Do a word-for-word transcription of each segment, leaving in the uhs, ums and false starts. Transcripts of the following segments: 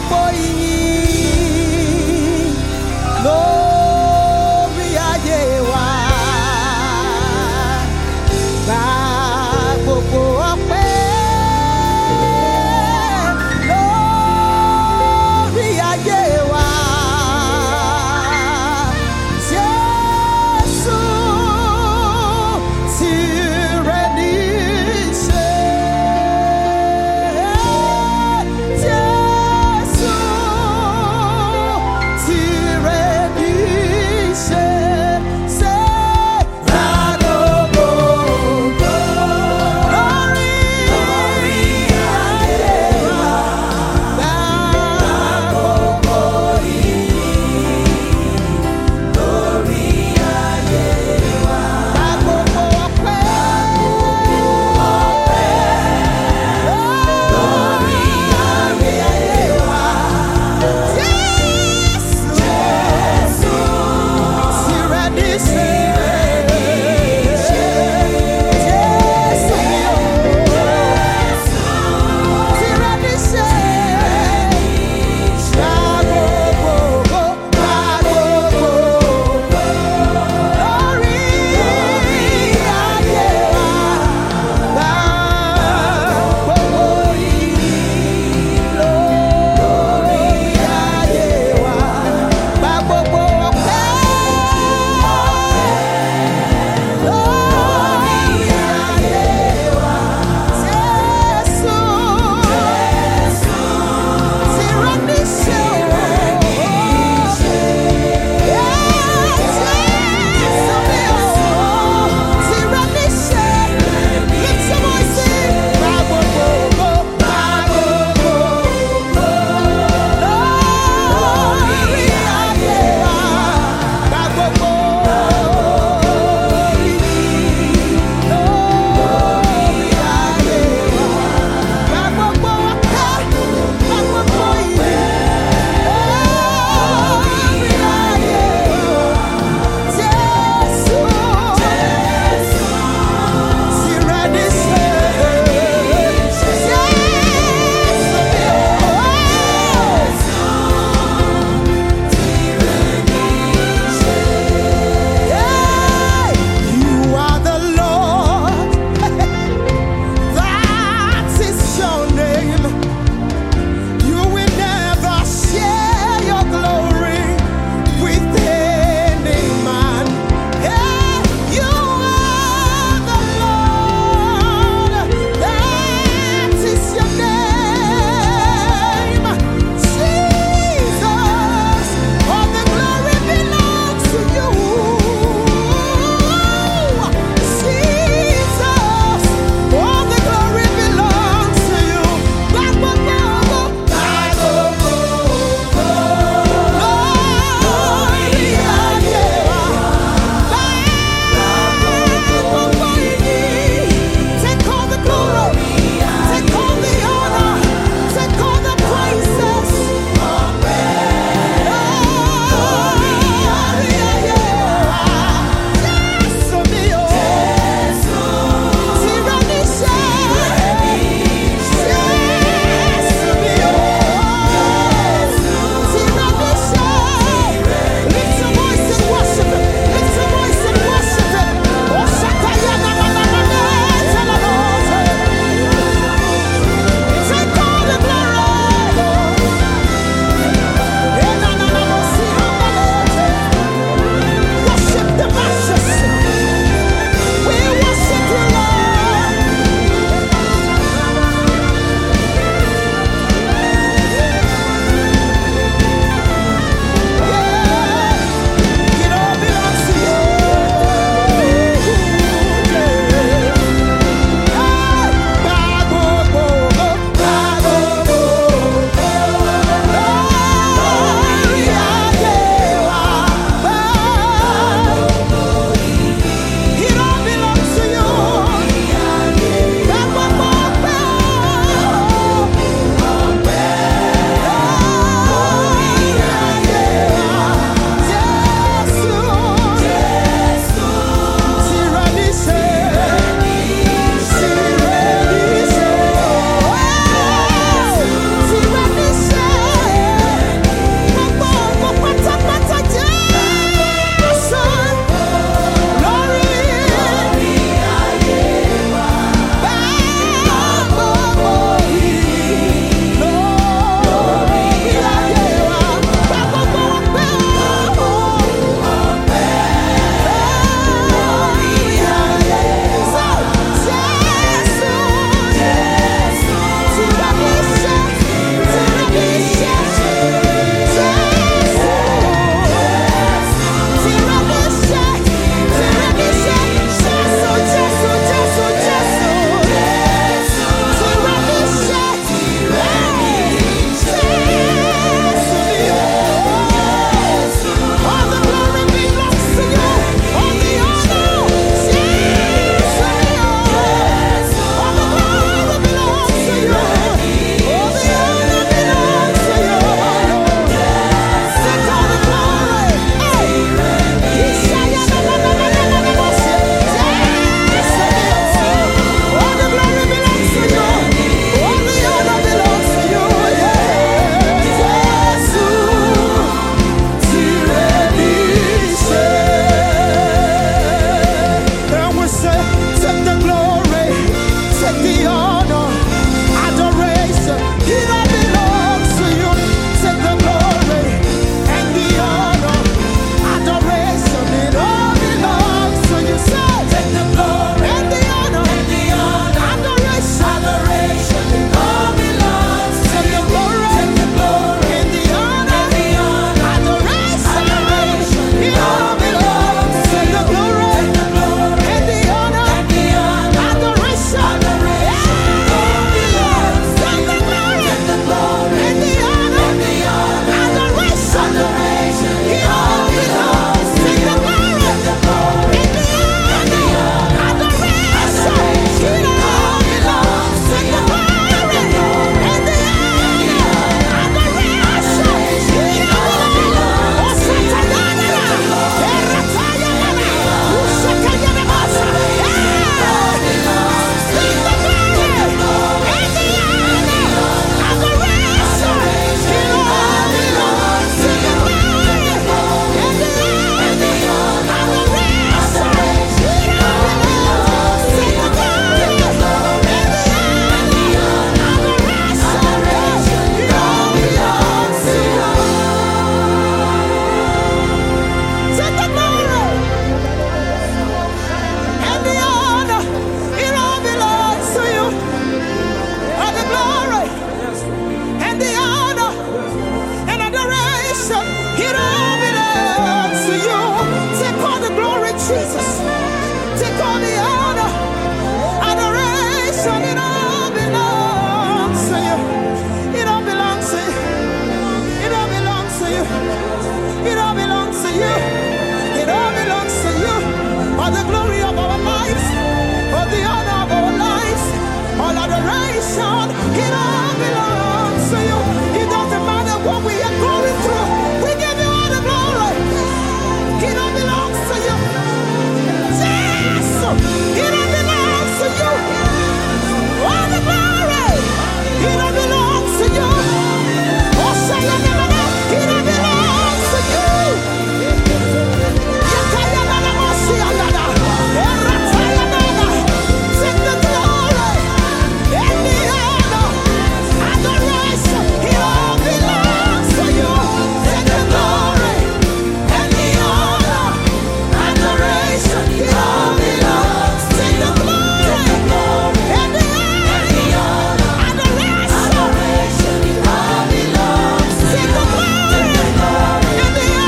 gbogbo ìyìn lórí ayé wa. Gba gbogbo ọpẹ́ lórí ayé wa. Jésù tìrẹ ní í ṣe. Jésù all the glory of our lives, all the honor of our lives, all adoration, it all belongs to you. It doesn't matter what we are going through, we give you all the glory. It all belongs to you. Yes, it all belongs to you. All the glory, it all belongs to you. Oh, say it, it all belongs to you. Take the glory and the honor, adoration, it all belongs to you. Take the glory and the honor, adoration, it all belongs. Take the glory and the honor, adoration, it all belongs. Take the glory and the honor,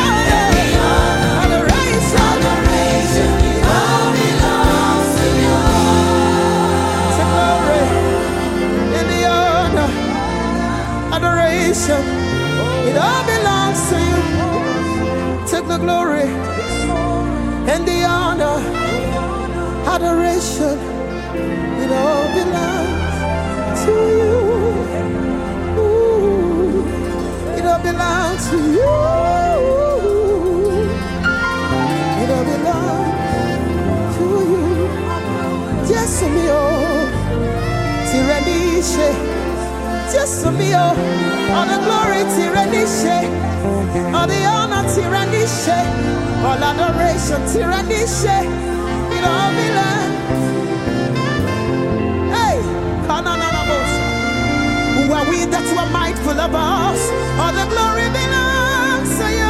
adoration, adoration, it all belongs to you. Take glory and the honor, adoration, it all belongs to you. Take the glory and the honor, adoration, it all belongs to you. Ooh, it all belongs to you. It all belongs to you. Yes, mio, Tyrannishe. Yes, mio, all the glory, Tyrannishe. All the honor, Tyrannishe. All adoration, Tyrannishe. It all belongs. Hey, Kananabosha. Who are we that you are mindful of us? All the glory belongs to you.